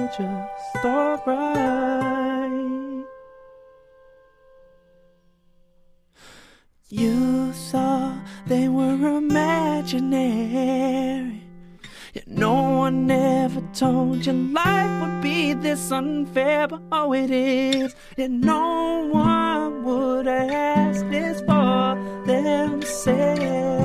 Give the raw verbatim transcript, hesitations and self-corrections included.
were just alright. You saw they were imaginary. Yet no one ever told you life would be this unfair, but oh it is. Yet no one would ask this for themselves.